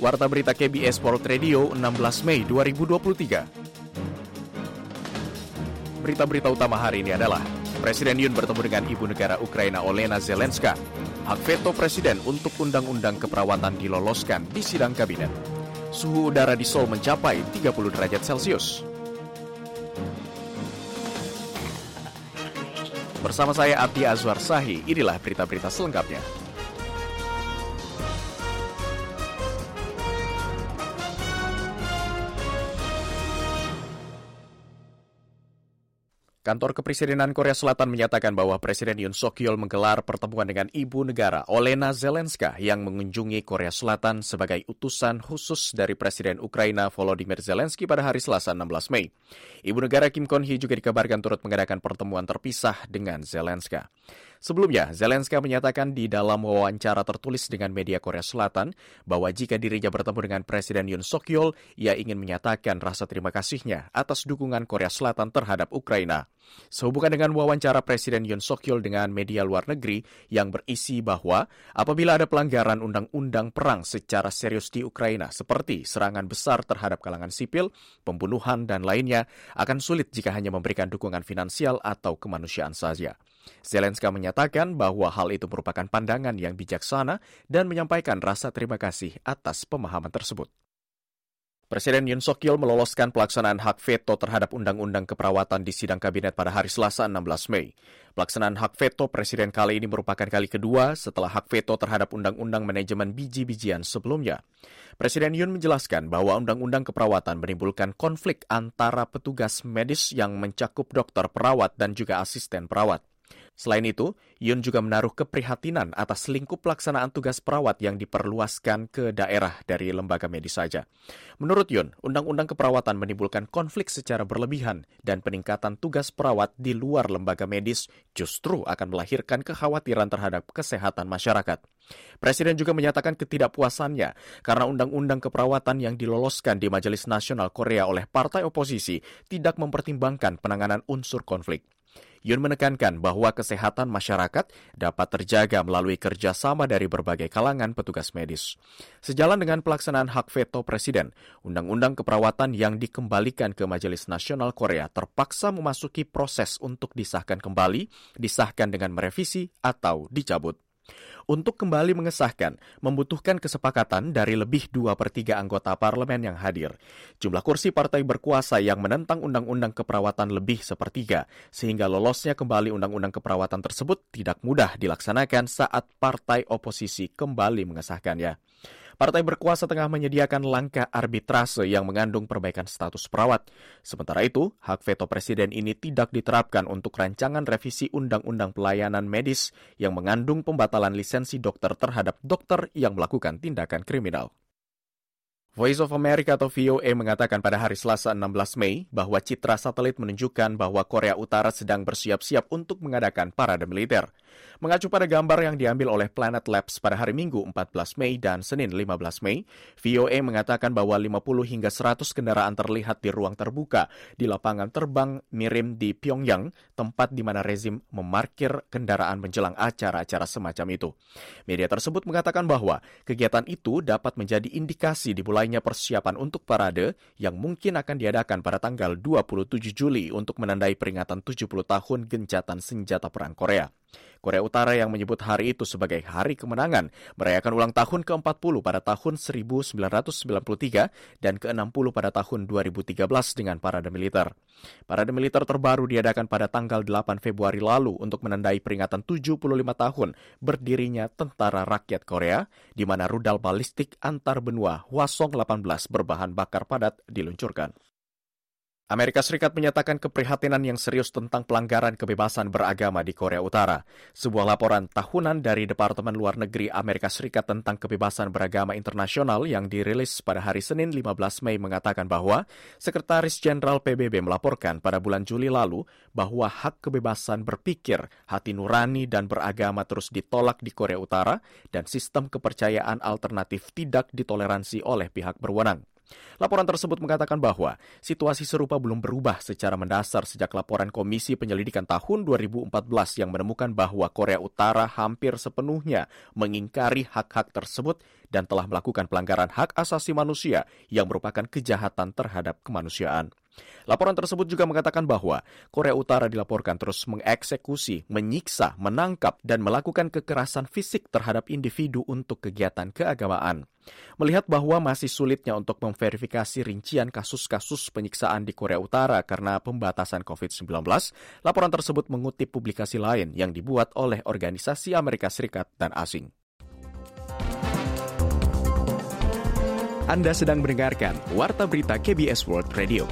Warta Berita KBS World Radio 16 Mei 2023. Berita-berita utama hari ini adalah Presiden Yoon bertemu dengan Ibu Negara Ukraina Olena Zelenska. Hak veto Presiden untuk Undang-Undang Keperawatan diloloskan di sidang kabinet. Suhu udara di Seoul mencapai 30 derajat Celcius. Bersama saya Abdi Azwar Sahi, inilah berita-berita selengkapnya. Kantor Kepresidenan Korea Selatan menyatakan bahwa Presiden Yoon Suk-yeol menggelar pertemuan dengan Ibu Negara Olena Zelenska yang mengunjungi Korea Selatan sebagai utusan khusus dari Presiden Ukraina Volodymyr Zelensky pada hari Selasa 16 Mei. Ibu Negara Kim Kon-hee juga dikabarkan turut mengadakan pertemuan terpisah dengan Zelenska. Sebelumnya, Zelenska menyatakan di dalam wawancara tertulis dengan media Korea Selatan bahwa jika dirinya bertemu dengan Presiden Yoon Suk-yeol, ia ingin menyatakan rasa terima kasihnya atas dukungan Korea Selatan terhadap Ukraina. Sehubungan dengan wawancara Presiden Yoon Suk-yeol dengan media luar negeri yang berisi bahwa apabila ada pelanggaran undang-undang perang secara serius di Ukraina seperti serangan besar terhadap kalangan sipil, pembunuhan dan lainnya, akan sulit jika hanya memberikan dukungan finansial atau kemanusiaan saja. Zelenska menyatakan bahwa hal itu merupakan pandangan yang bijaksana dan menyampaikan rasa terima kasih atas pemahaman tersebut. Presiden Yoon Suk-yeol meloloskan pelaksanaan hak veto terhadap Undang-Undang Keperawatan di sidang kabinet pada hari Selasa 16 Mei. Pelaksanaan hak veto Presiden kali ini merupakan kali kedua setelah hak veto terhadap Undang-Undang Manajemen Biji-bijian sebelumnya. Presiden Yoon menjelaskan bahwa Undang-Undang Keperawatan menimbulkan konflik antara petugas medis yang mencakup dokter perawat dan juga asisten perawat. Selain itu, Yoon juga menaruh keprihatinan atas lingkup pelaksanaan tugas perawat yang diperluaskan ke daerah dari lembaga medis saja. Menurut Yoon, Undang-Undang Keperawatan menimbulkan konflik secara berlebihan dan peningkatan tugas perawat di luar lembaga medis justru akan melahirkan kekhawatiran terhadap kesehatan masyarakat. Presiden juga menyatakan ketidakpuasannya karena Undang-Undang Keperawatan yang diloloskan di Majelis Nasional Korea oleh partai oposisi tidak mempertimbangkan penanganan unsur konflik. Yoon menekankan bahwa kesehatan masyarakat dapat terjaga melalui kerjasama dari berbagai kalangan petugas medis. Sejalan dengan pelaksanaan hak veto Presiden, Undang-Undang Keperawatan yang dikembalikan ke Majelis Nasional Korea terpaksa memasuki proses untuk disahkan kembali, disahkan dengan merevisi atau dicabut. Untuk kembali mengesahkan, membutuhkan kesepakatan dari lebih 2/3 anggota parlemen yang hadir. Jumlah kursi partai berkuasa yang menentang Undang-Undang Keperawatan lebih sepertiga, sehingga lolosnya kembali Undang-Undang Keperawatan tersebut tidak mudah dilaksanakan saat partai oposisi kembali mengesahkannya. Partai berkuasa tengah menyediakan langkah arbitrase yang mengandung perbaikan status perawat. Sementara itu, hak veto Presiden ini tidak diterapkan untuk rancangan revisi Undang-Undang Pelayanan Medis yang mengandung pembatalan lisensi dokter terhadap dokter yang melakukan tindakan kriminal. Voice of America atau VOA mengatakan pada hari Selasa 16 Mei bahwa citra satelit menunjukkan bahwa Korea Utara sedang bersiap-siap untuk mengadakan parade militer. Mengacu pada gambar yang diambil oleh Planet Labs pada hari Minggu 14 Mei dan Senin 15 Mei, VOA mengatakan bahwa 50 hingga 100 kendaraan terlihat di ruang terbuka di lapangan terbang Mirim di Pyongyang, tempat di mana rezim memarkir kendaraan menjelang acara-acara semacam itu. Media tersebut mengatakan bahwa kegiatan itu dapat menjadi indikasi dimulainya persiapan untuk parade yang mungkin akan diadakan pada tanggal 27 Juli untuk menandai peringatan 70 tahun gencatan senjata perang Korea. Korea Utara yang menyebut hari itu sebagai hari kemenangan merayakan ulang tahun ke-40 pada tahun 1993 dan ke-60 pada tahun 2013 dengan parade militer. Parade militer terbaru diadakan pada tanggal 8 Februari lalu untuk menandai peringatan 75 tahun berdirinya Tentara Rakyat Korea, di mana rudal balistik antar benua Hwasong-18 berbahan bakar padat diluncurkan. Amerika Serikat menyatakan keprihatinan yang serius tentang pelanggaran kebebasan beragama di Korea Utara. Sebuah laporan tahunan dari Departemen Luar Negeri Amerika Serikat tentang kebebasan beragama internasional yang dirilis pada hari Senin 15 Mei mengatakan bahwa Sekretaris Jenderal PBB melaporkan pada bulan Juli lalu bahwa hak kebebasan berpikir, hati nurani dan beragama terus ditolak di Korea Utara dan sistem kepercayaan alternatif tidak ditoleransi oleh pihak berwenang. Laporan tersebut mengatakan bahwa situasi serupa belum berubah secara mendasar sejak laporan Komisi Penyelidikan tahun 2014 yang menemukan bahwa Korea Utara hampir sepenuhnya mengingkari hak-hak tersebut dan telah melakukan pelanggaran hak asasi manusia yang merupakan kejahatan terhadap kemanusiaan. Laporan tersebut juga mengatakan bahwa Korea Utara dilaporkan terus mengeksekusi, menyiksa, menangkap, dan melakukan kekerasan fisik terhadap individu untuk kegiatan keagamaan. Melihat bahwa masih sulitnya untuk memverifikasi rincian kasus-kasus penyiksaan di Korea Utara karena pembatasan COVID-19, laporan tersebut mengutip publikasi lain yang dibuat oleh organisasi Amerika Serikat dan asing. Anda sedang mendengarkan Warta Berita KBS World Radio.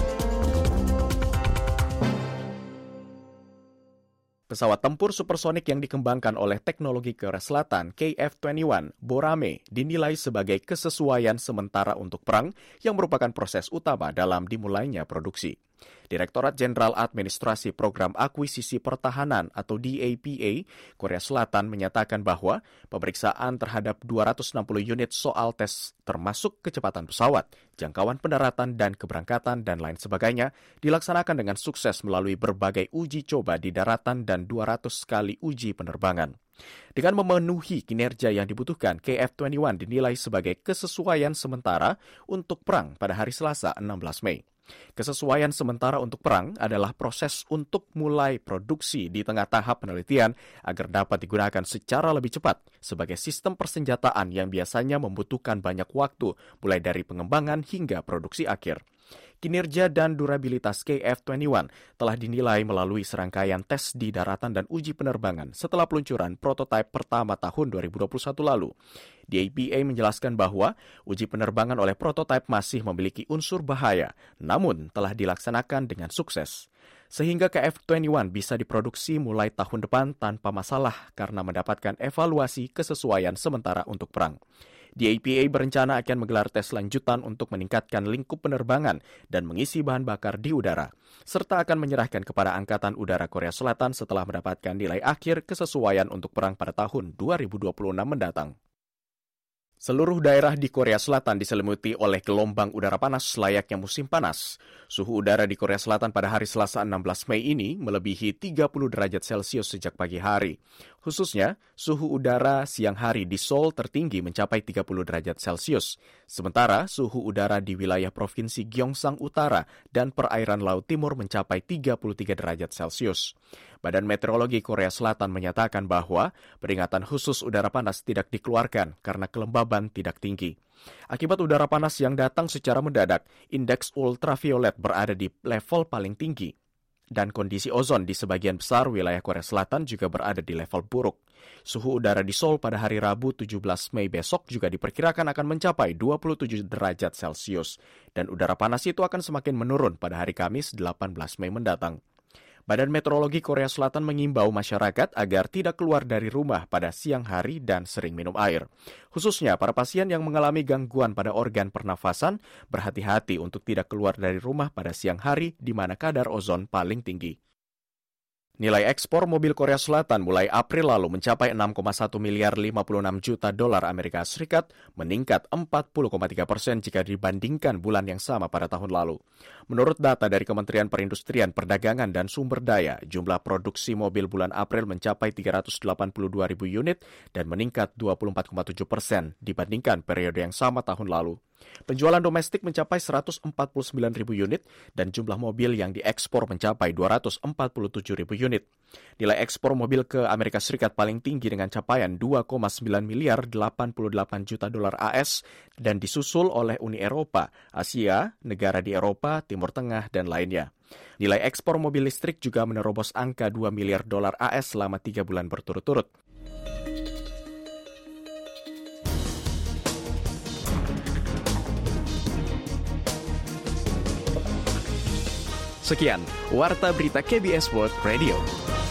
Pesawat tempur supersonik yang dikembangkan oleh teknologi Korea Selatan KF-21 Borame dinilai sebagai kesesuaian sementara untuk perang yang merupakan proses utama dalam dimulainya produksi. Direktorat Jenderal Administrasi Program Akuisisi Pertahanan atau DAPA Korea Selatan menyatakan bahwa pemeriksaan terhadap 260 unit soal tes termasuk kecepatan pesawat, jangkauan pendaratan dan keberangkatan dan lain sebagainya dilaksanakan dengan sukses melalui berbagai uji coba di daratan dan 200 kali uji penerbangan. Dengan memenuhi kinerja yang dibutuhkan, KF-21 dinilai sebagai kesesuaian sementara untuk perang pada hari Selasa 16 Mei. Kesesuaian sementara untuk perang adalah proses untuk mulai produksi di tengah tahap penelitian agar dapat digunakan secara lebih cepat sebagai sistem persenjataan yang biasanya membutuhkan banyak waktu, mulai dari pengembangan hingga produksi akhir. Kinerja dan durabilitas KF-21 telah dinilai melalui serangkaian tes di daratan dan uji penerbangan setelah peluncuran prototipe pertama tahun 2021 lalu. DAPA menjelaskan bahwa uji penerbangan oleh prototipe masih memiliki unsur bahaya, namun telah dilaksanakan dengan sukses. Sehingga KF-21 bisa diproduksi mulai tahun depan tanpa masalah karena mendapatkan evaluasi kesesuaian sementara untuk perang. DAPA berencana akan menggelar tes lanjutan untuk meningkatkan lingkup penerbangan dan mengisi bahan bakar di udara, serta akan menyerahkan kepada Angkatan Udara Korea Selatan setelah mendapatkan nilai akhir kesesuaian untuk perang pada tahun 2026 mendatang. Seluruh daerah di Korea Selatan diselimuti oleh gelombang udara panas layaknya musim panas. Suhu udara di Korea Selatan pada hari Selasa 16 Mei ini melebihi 30 derajat Celcius sejak pagi hari. Khususnya, suhu udara siang hari di Seoul tertinggi mencapai 30 derajat Celcius. Sementara, suhu udara di wilayah Provinsi Gyeongsang Utara dan perairan Laut Timur mencapai 33 derajat Celcius. Badan Meteorologi Korea Selatan menyatakan bahwa peringatan khusus udara panas tidak dikeluarkan karena kelembaban tidak tinggi. Akibat udara panas yang datang secara mendadak, indeks ultraviolet berada di level paling tinggi. Dan kondisi ozon di sebagian besar wilayah Korea Selatan juga berada di level buruk. Suhu udara di Seoul pada hari Rabu 17 Mei besok juga diperkirakan akan mencapai 27 derajat Celcius. Dan udara panas itu akan semakin menurun pada hari Kamis 18 Mei mendatang. Badan Meteorologi Korea Selatan mengimbau masyarakat agar tidak keluar dari rumah pada siang hari dan sering minum air. Khususnya para pasien yang mengalami gangguan pada organ pernafasan, berhati-hati untuk tidak keluar dari rumah pada siang hari di mana kadar ozon paling tinggi. Nilai ekspor mobil Korea Selatan mulai April lalu mencapai 6,1 miliar 56 juta dolar Amerika Serikat, meningkat 40,3% jika dibandingkan bulan yang sama pada tahun lalu. Menurut data dari Kementerian Perindustrian, Perdagangan dan Sumber Daya, jumlah produksi mobil bulan April mencapai 382 ribu unit dan meningkat 24,7% dibandingkan periode yang sama tahun lalu. Penjualan domestik mencapai 149 ribu unit dan jumlah mobil yang diekspor mencapai 247 ribu unit. Nilai ekspor mobil ke Amerika Serikat paling tinggi dengan capaian 2,9 miliar 88 juta dolar AS dan disusul oleh Uni Eropa, Asia, negara di Eropa, Timur Tengah, dan lainnya. Nilai ekspor mobil listrik juga menerobos angka 2 miliar dolar AS selama 3 bulan berturut-turut. Sekian, Warta Berita KBS World Radio.